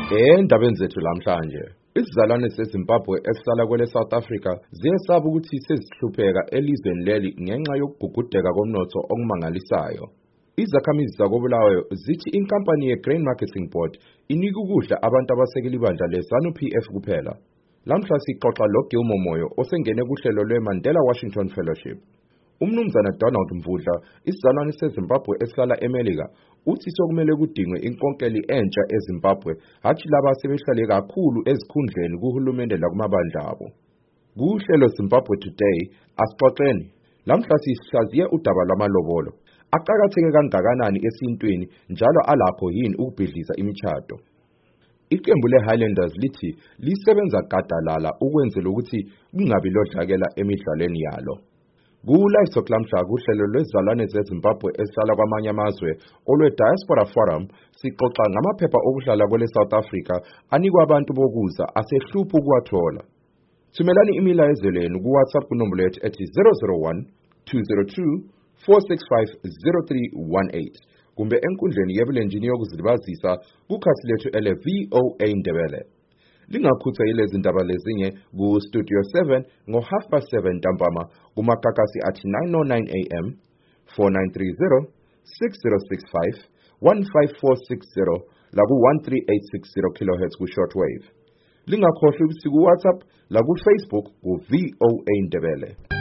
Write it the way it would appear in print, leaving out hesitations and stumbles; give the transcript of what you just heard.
Endabeni zethu lamhlanje, isizalwane seZimbabwe esihlala kwele South Africa ziyesaba ukuthi sezihlupheka elizweni leli ngenxa yokugugudeka komnotho okumangalisayo. Izakhamizi zakoBulawayo zithi inkampani yeGrain Marketing Board inika ukudla abantu abasekela ibandla leZANU-PF kuphela. Lamhla sixoxa loGilmore Moyo osengene kuhlelo lweMandela Washington Fellowship. Umnumzana Donald Mvudla, isizalwane seZimbabwe esihlala eMelika, uthi sokumele kudingwe inkonkeli entsha eZimbabwe, hathi laba asebehlale kakhulu ezikhundleni kuhulumende lakumabandla abo. Kuhlelo Zimbabwe Today, asixoxeni. Lamhla sihlaziye udaba lwamalobolo. Aqakatheke kangakanani esintweni njalo alakho yini ukubhidliza imitshato. Iqembu leHighlanders lithi lisebenza gadalala ukwenzela ukuthi kungabi lodlakela emidlalweni yalo. Ku-Livestock lamhla kuhlelo lwezizalwane zeZimbabwe esihlala kwamanye amazwe olwe-Diaspora Forum sixoxa ngamaphepha okuhlala kwele South Africa anikwa abantu bokuza asehlupha ukuwathola. Thumelani imilayezo lenu ku-WhatsApp kunombolo yethu ethi 001 202 465 0318 kumbe enkundleni yebulenjini yokuzilibazisa kukhasi lethu ele VOA Ndebele. Lingakhuthwa yilezi ndaba lezinye ku-Studio 7 ngo-7:30 ntambama kumakakasi athi 9:09 AM, 4930 6065 15460 la ku-13860 kHz ku-shortwave. Lingakhohlwa ukuthi ku-WhatsApp la ku-Facebook ku-VOA Ndebele.